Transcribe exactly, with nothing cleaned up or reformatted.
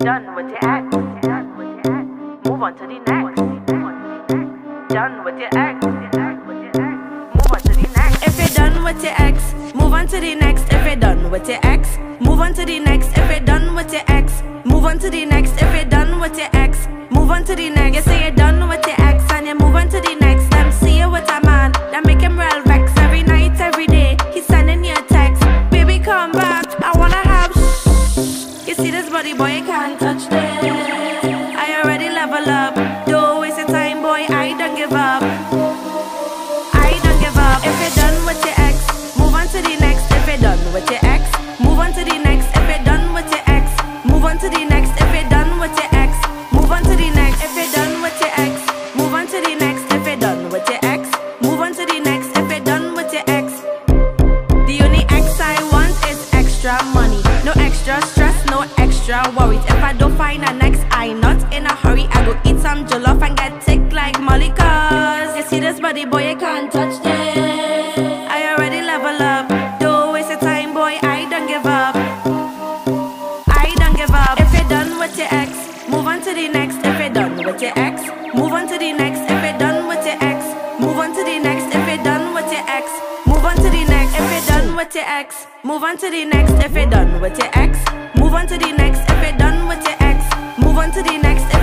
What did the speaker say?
done with your ex, move on to the next. Done with your ex, move on to the next. If you're done with your ex, move on to the next. If you're done with your ex, move on to the next. If you're done with your ex, move on to the next. If you're done with your ex, move on to the next. You say you're done with your ex and you move on to the next. Them see you with a man that make him real vex. Every night, every day, he's sending you a text. Baby, come back, I wanna have shh. You see this body, boy, you can't touch this. I already level up. Don't waste your time, boy, I don't give up. I don't give up. If you're done with your ex, move on to the next. If you're done with your ex, move on to the next. If you're done with your ex, move on to the next. If you're done with your ex, move on to the next. If you're done with your ex, move on to the next. If you're done with your ex, move on to the next. If you're done with your ex, the only ex I want is extra money. No extra stress, no extra worries. If I don't find a next, I not in a hurry. I go eat some jollof and get thick like Molly. Cause you see this body, boy, you can't touch this. I already level up. Don't waste your time, boy, I don't give up. I don't give up. If you're done with your ex, move on to the next. If you're done with your ex, move on to the next. If you're done with your ex, move on to the next. If you're done with your ex, move on to the next. If you're done with your ex, move on to the next. If you're done with your ex, move on to the next. If you're done with your ex, move on to the next.